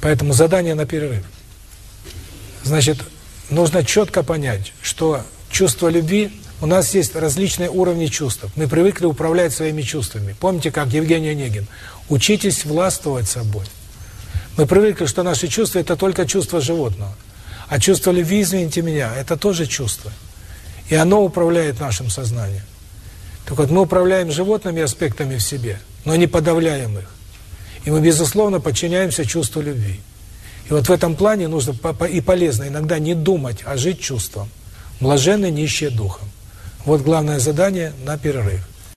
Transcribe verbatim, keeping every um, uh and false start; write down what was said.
Поэтому задание на перерыв. Значит, нужно четко понять, что чувство любви, у нас есть различные уровни чувств. Мы привыкли управлять своими чувствами. Помните, как Евгений Онегин? Учитесь властвовать собой. Мы привыкли, что наши чувства – это только чувство животного. А чувство любви, извините меня, это тоже чувство. И оно управляет нашим сознанием. Так вот, мы управляем животными аспектами в себе, но не подавляем их. И мы, безусловно, подчиняемся чувству любви. И вот в этом плане нужно и полезно иногда не думать, а жить чувством. Блаженны нищие духом. Вот главное задание на перерыв.